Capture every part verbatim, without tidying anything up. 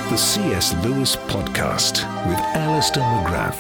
The C S Lewis Podcast with Alistair McGrath.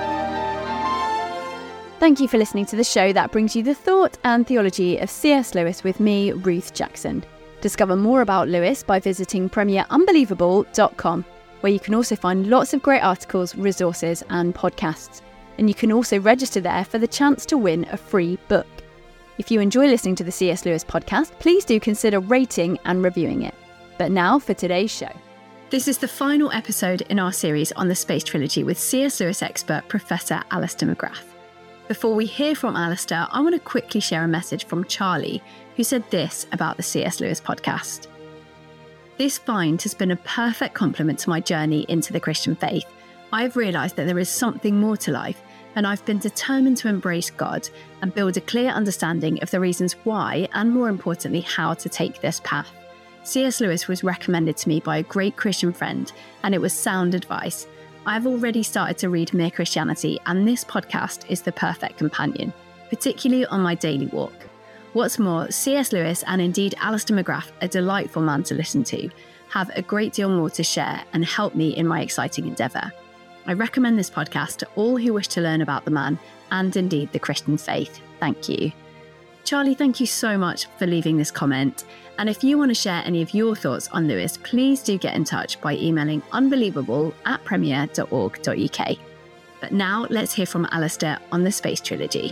Thank you for listening to the show that brings you the thought and theology of C S Lewis with me, Ruth Jackson. Discover more about Lewis by visiting premier unbelievable dot com, where you can also find lots of great articles, resources and podcasts. And you can also register there for the chance to win a free book. If you enjoy listening to the C S Lewis Podcast, please do consider rating and reviewing it. But now for today's show. This is the final episode in our series on the Space Trilogy with C S Lewis expert Professor Alistair McGrath. Before we hear from Alistair, I want to quickly share a message from Charlie, who said this about the C S Lewis Podcast. This find has been a perfect complement to my journey into the Christian faith. I've realised that there is something more to life, and I've been determined to embrace God and build a clear understanding of the reasons why, and more importantly, how to take this path. C S Lewis was recommended to me by a great Christian friend, and it was sound advice. I've already started to read Mere Christianity, and this podcast is the perfect companion, particularly on my daily walk. What's more, C S Lewis, and indeed Alistair McGrath, a delightful man to listen to, have a great deal more to share and help me in my exciting endeavour. I recommend this podcast to all who wish to learn about the man and indeed the Christian faith. Thank you. Charlie, thank you so much for leaving this comment. And if you want to share any of your thoughts on Lewis, please do get in touch by emailing unbelievable at premier dot org dot uk. But now let's hear from Alistair on the Space Trilogy.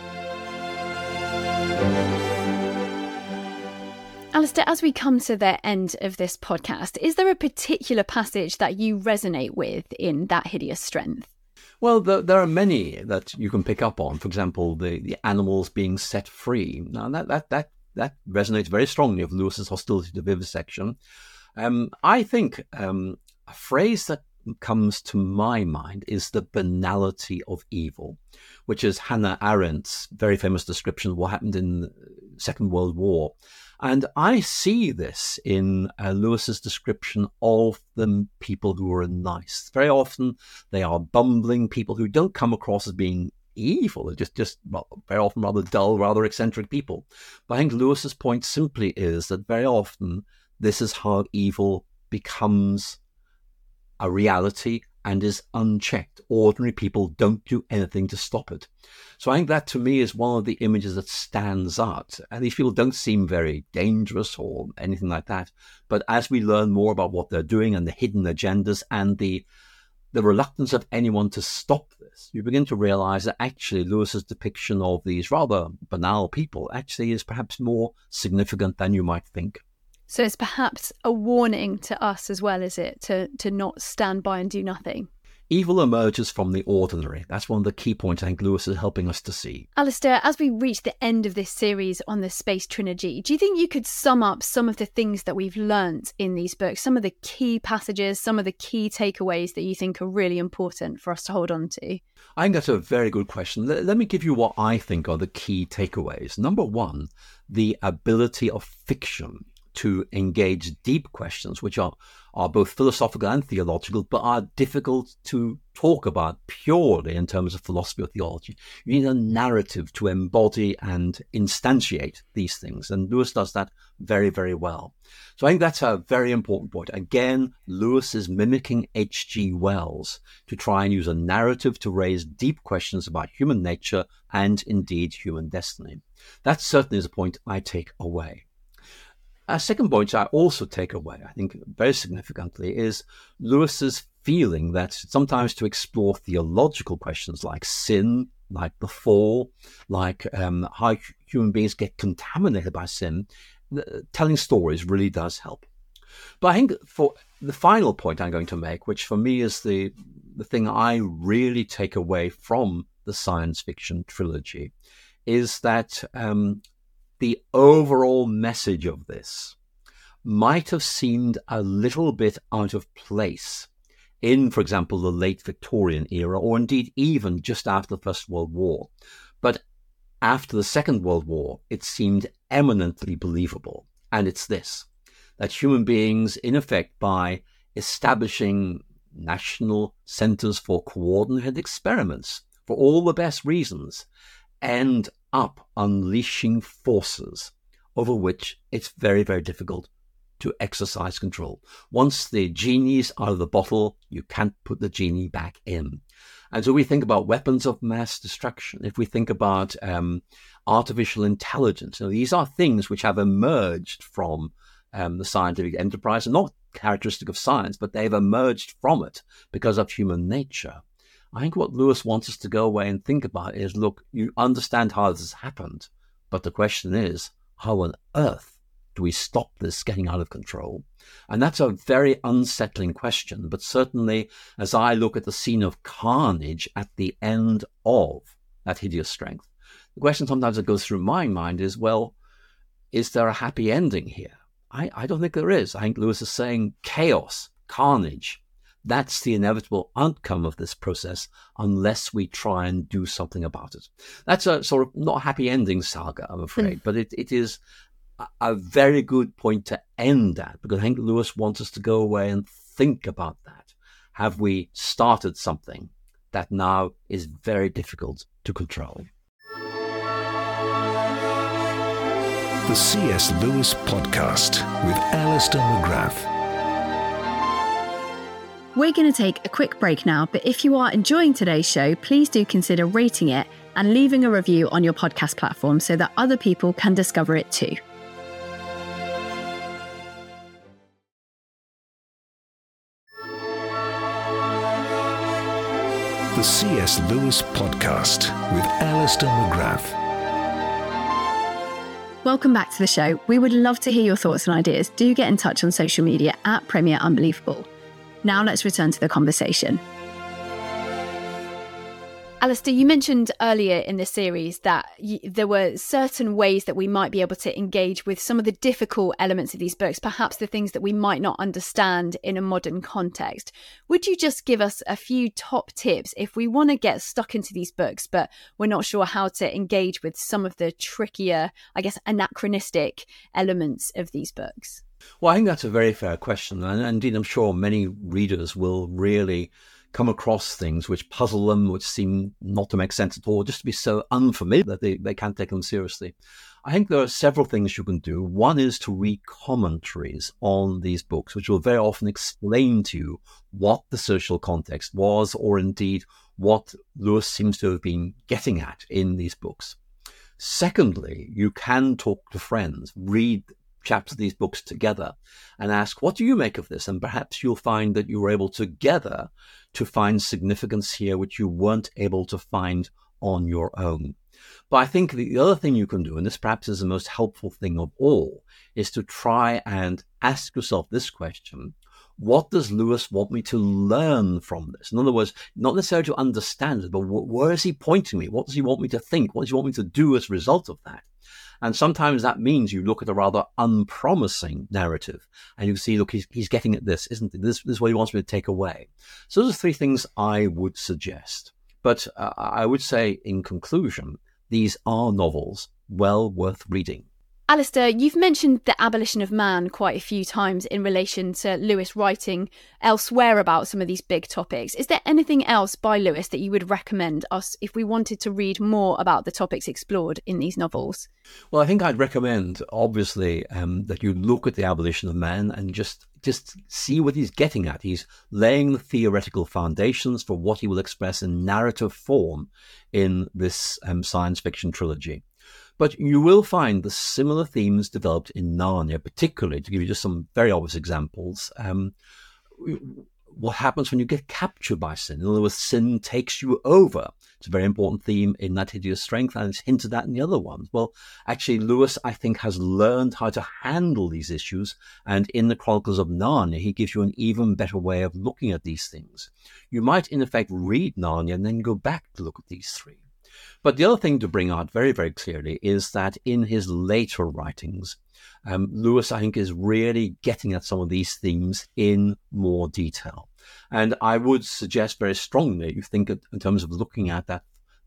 Alistair, as we come to the end of this podcast, is there a particular passage that you resonate with in That Hideous Strength? Well, there, there are many that you can pick up on. For example, the, the animals being set free. Now, that that that that resonates very strongly with Lewis's hostility to vivisection. Um, I think um, a phrase that comes to my mind is the banality of evil, which is Hannah Arendt's very famous description of what happened in the Second World War. And I see this in uh, Lewis's description of the people who are nice. Very often they are bumbling people who don't come across as being evil. They're just, just well, very often rather dull, rather eccentric people. But I think Lewis's point simply is that very often this is how evil becomes a reality and is unchecked. Ordinary people don't do anything to stop it. So I think that to me is one of the images that stands out. And these people don't seem very dangerous or anything like that. But as we learn more about what they're doing and the hidden agendas and the the reluctance of anyone to stop this, you begin to realize that actually Lewis's depiction of these rather banal people actually is perhaps more significant than you might think. So it's perhaps a warning to us as well, is it, to, to not stand by and do nothing? Evil emerges from the ordinary. That's one of the key points I think Lewis is helping us to see. Alistair, as we reach the end of this series on the Space Trilogy, do you think you could sum up some of the things that we've learnt in these books, some of the key passages, some of the key takeaways that you think are really important for us to hold on to? I think that's a very good question. Let, let me give you what I think are the key takeaways. Number one, the ability of fiction to engage deep questions, which are, are both philosophical and theological, but are difficult to talk about purely in terms of philosophy or theology. You need a narrative to embody and instantiate these things. And Lewis does that very, very well. So I think that's a very important point. Again, Lewis is mimicking H G Wells to try and use a narrative to raise deep questions about human nature and indeed human destiny. That certainly is a point I take away. A second point I also take away, I think very significantly, is Lewis's feeling that sometimes to explore theological questions like sin, like the fall, like um, how human beings get contaminated by sin, telling stories really does help. But I think for the final point I'm going to make, which for me is the, the thing I really take away from the science fiction trilogy, is that um, the overall message of this might have seemed a little bit out of place in, for example, the late Victorian era, or indeed even just after the First World War. But after the Second World War, it seemed eminently believable. And it's this, that human beings, in effect, by establishing national centers for coordinated experiments, for all the best reasons, end up unleashing forces over which it's very, very difficult to exercise control. Once the genie's out of the bottle, you can't put the genie back in. And so we think about weapons of mass destruction. If we think about um, artificial intelligence, you know, these are things which have emerged from um, the scientific enterprise, and not characteristic of science, but they've emerged from it because of human nature. I think what Lewis wants us to go away and think about is, look, you understand how this has happened, but the question is, how on earth do we stop this getting out of control? And that's a very unsettling question. But certainly, as I look at the scene of carnage at the end of that hideous strength, the question sometimes that goes through my mind is, well, is there a happy ending here? I, I don't think there is. I think Lewis is saying chaos, carnage. That's the inevitable outcome of this process unless we try and do something about it. That's a sort of not a happy ending saga, I'm afraid, mm. but it, it is a very good point to end at, because I think Lewis wants us to go away and think about that. Have we started something that now is very difficult to control? The C S Lewis Podcast with Alistair McGrath. We're going to take a quick break now, but if you are enjoying today's show, please do consider rating it and leaving a review on your podcast platform so that other people can discover it too. The C S Lewis Podcast with Alistair McGrath. Welcome back to the show. We would love to hear your thoughts and ideas. Do get in touch on social media at Premier Unbelievable. Now let's return to the conversation. Alistair, you mentioned earlier in the series that y- there were certain ways that we might be able to engage with some of the difficult elements of these books, perhaps the things that we might not understand in a modern context. Would you just give us a few top tips if we want to get stuck into these books, but we're not sure how to engage with some of the trickier, I guess, anachronistic elements of these books? Well, I think that's a very fair question. And indeed, I'm sure many readers will really come across things which puzzle them, which seem not to make sense at all, just to be so unfamiliar that they, they can't take them seriously. I think there are several things you can do. One is to read commentaries on these books, which will very often explain to you what the social context was, or indeed what Lewis seems to have been getting at in these books. Secondly, you can talk to friends, read chapters of these books together and ask, what do you make of this? And perhaps you'll find that you were able together to find significance here which you weren't able to find on your own. But I think the other thing you can do, and this perhaps is the most helpful thing of all, is to try and ask yourself this question: what does Lewis want me to learn from this? In other words, not necessarily to understand it, but where is he pointing me? What does he want me to think? What does he want me to do as a result of that? And sometimes that means you look at a rather unpromising narrative and you see, look, he's, he's getting at this, isn't it? This, this is what he wants me to take away. So those are three things I would suggest. But uh, I would say, in conclusion, these are novels well worth reading. Alistair, you've mentioned the abolition of man quite a few times in relation to Lewis writing elsewhere about some of these big topics. Is there anything else by Lewis that you would recommend us if we wanted to read more about the topics explored in these novels? Well, I think I'd recommend, obviously, um, that you look at the abolition of man and just just see what he's getting at. He's laying the theoretical foundations for what he will express in narrative form in this um, science fiction trilogy. But you will find the similar themes developed in Narnia, particularly, to give you just some very obvious examples. Um, what happens when you get captured by sin? In other words, sin takes you over. It's a very important theme in That Hideous Strength, and it's hinted at in the other ones. Well, actually, Lewis, I think, has learned how to handle these issues, and in the Chronicles of Narnia, he gives you an even better way of looking at these things. You might, in effect, read Narnia and then go back to look at these three. But the other thing to bring out very, very clearly is that in his later writings, um, Lewis, I think, is really getting at some of these themes in more detail. And I would suggest very strongly you think in terms of looking at that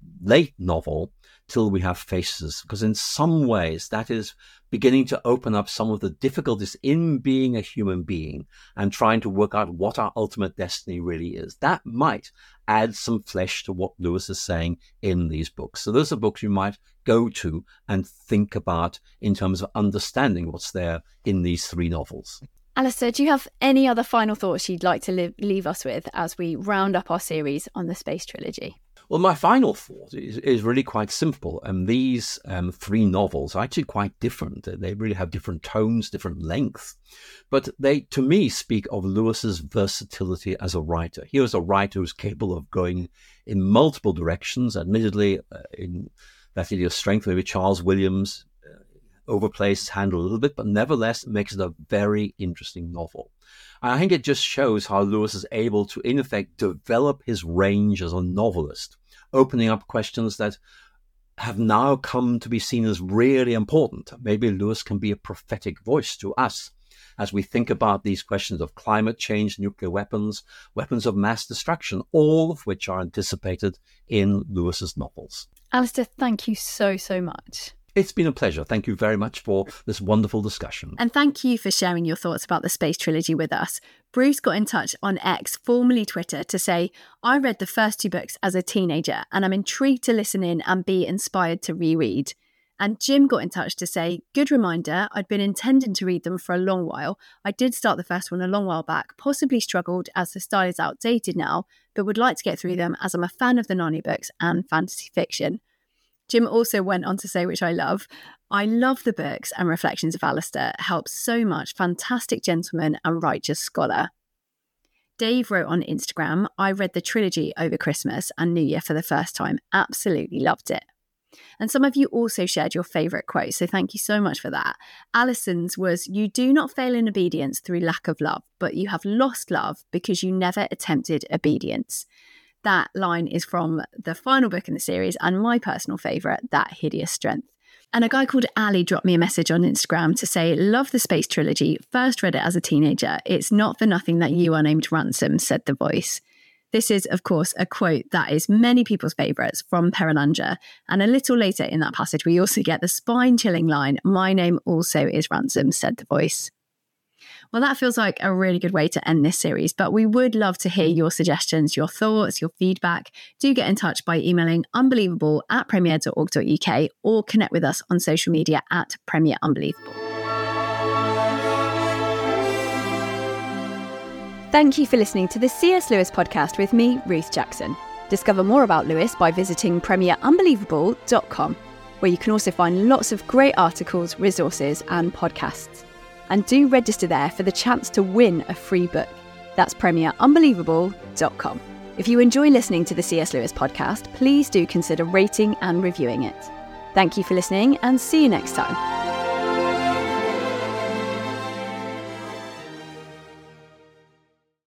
late novel, Till We Have Faces, because in some ways that is beginning to open up some of the difficulties in being a human being and trying to work out what our ultimate destiny really is. That might add some flesh to what Lewis is saying in these books. So those are books you might go to and think about in terms of understanding what's there in these three novels. Alistair, do you have any other final thoughts you'd like to leave, leave us with as we round up our series on the Space Trilogy? Well, my final thought is, is really quite simple. And these um, three novels are actually quite different. They really have different tones, different lengths. But they, to me, speak of Lewis's versatility as a writer. He was a writer who's capable of going in multiple directions. Admittedly, uh, in that area of strength, maybe Charles Williams uh, overplays his hand a little bit, but nevertheless makes it a very interesting novel. I think it just shows how Lewis is able to, in effect, develop his range as a novelist, opening up questions that have now come to be seen as really important. Maybe Lewis can be a prophetic voice to us as we think about these questions of climate change, nuclear weapons, weapons of mass destruction, all of which are anticipated in Lewis's novels. Alistair, thank you so, so much. It's been a pleasure. Thank you very much for this wonderful discussion. And thank you for sharing your thoughts about the Space Trilogy with us. Bruce got in touch on X, formerly Twitter, to say, I read the first two books as a teenager and I'm intrigued to listen in and be inspired to reread. And Jim got in touch to say, good reminder, I'd been intending to read them for a long while. I did start the first one a long while back, possibly struggled as the style is outdated now, but would like to get through them as I'm a fan of the Narnia books and fantasy fiction. Jim also went on to say, which I love, I love the books and reflections of Alistair. Helps so much. Fantastic gentleman and righteous scholar. Dave wrote on Instagram, I read the trilogy over Christmas and New Year for the first time. Absolutely loved it. And some of you also shared your favourite quote, so thank you so much for that. Alison's was, you do not fail in obedience through lack of love, but you have lost love because you never attempted obedience. That line is from the final book in the series and my personal favourite, That Hideous Strength. And a guy called Ali dropped me a message on Instagram to say, love the Space Trilogy, first read it as a teenager. It's not for nothing that you are named Ransom, said the voice. This is, of course, a quote that is many people's favourites from Perelandra. And a little later in that passage, we also get the spine-chilling line, my name also is Ransom, said the voice. Well, that feels like a really good way to end this series, but we would love to hear your suggestions, your thoughts, your feedback. Do get in touch by emailing unbelievable at premier dot org dot uk or connect with us on social media at Premier Unbelievable. Thank you for listening to the C S Lewis podcast with me, Ruth Jackson. Discover more about Lewis by visiting premier unbelievable dot com, where you can also find lots of great articles, resources and podcasts. And do register there for the chance to win a free book. That's premier unbelievable dot com. If you enjoy listening to the C S Lewis podcast, please do consider rating and reviewing it. Thank you for listening and see you next time.